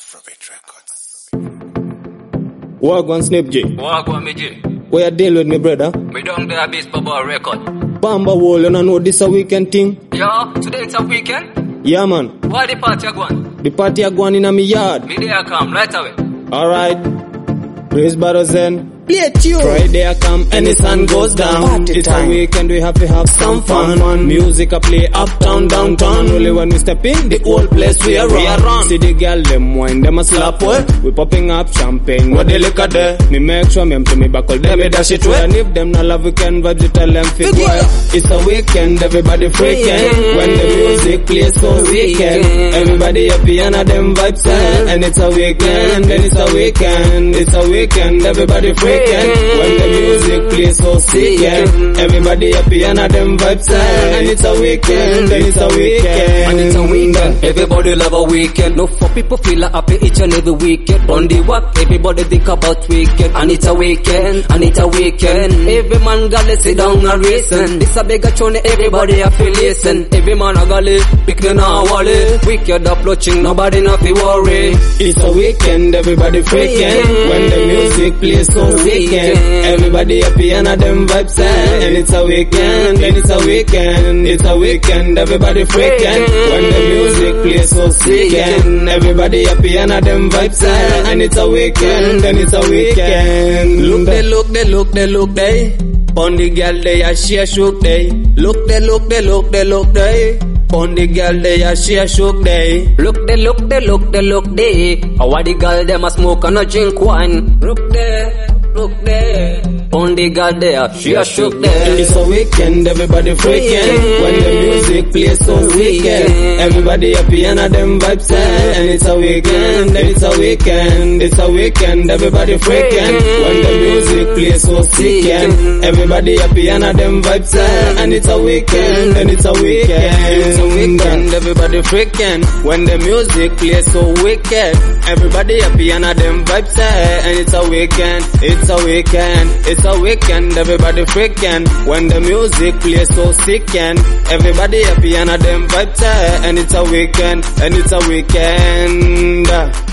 Afrobeat Records. Wagwan Snip J. Wagwan me J. Where you deal with me, brother? Me down there based Baba record. Bamba Wall, you know this a weekend thing? Yeah, today it's a weekend. Yeah, man. Why the party a going? The party a going in a me yard. Me there come right away. Alright. Praise battles then. Play a tune. Friday I come and the sun goes down. Party It's time. a weekend, we have to have some fun. Music I play uptown, downtown. Only when we step in, the whole place we are run. See the girl, them wine, them a slap well. We popping up champagne, what they look at there. Me make sure me empty me buckle, them me dash it well. And if them not love weekend vibes, you tell them fit well. It's a weekend, everybody freaking. When the music plays so weekend, everybody happy and them vibes and it's a weekend, then it's a weekend. It's a weekend, everybody freaking. When the music plays so sick, everybody happy and them vibes and it's a weekend, then it's a weekend. And it's a weekend, everybody love a weekend. No for people feel happy each and every weekend. On the walk, everybody think about weekend. And it's a weekend, and it's a weekend. Every man gotta sit down and listen. This a big tune, everybody have to listen. Every man a gully, pick the now wally. Wicked approaching, nobody not fi worry. It's a weekend, everybody freaking. When the music plays so weekend, everybody happy and them vibes and it's a weekend, then it's a weekend. It's a weekend, everybody freaking. When the music plays so sick, everybody happy and them vibes and it's a weekend, then it's a weekend. Look they, look they, look they, look they. On the girl they a she a shook they. Look they, look they, look they, look they. On the girl they a she a shook they. Look they, look they, look they, look they. How the girl them a smoke and a drink wine. Look there, look there. On the girl there, she a shook there. It's a weekend, everybody freaking. When the music plays so weekend, everybody happy and them vibes and it's a weekend, then it's a weekend. It's a weekend, everybody freaking. When the music plays so sick, everybody happy and them vibes and it's a weekend, then it's a weekend. It's a weekend, everybody freaking. When the music plays so wicked, everybody happy and them vibes and it's a weekend. It's a weekend. It's a weekend, everybody freaking. When the music plays so sick and everybody happy and them vibes and it's a weekend, and it's a weekend.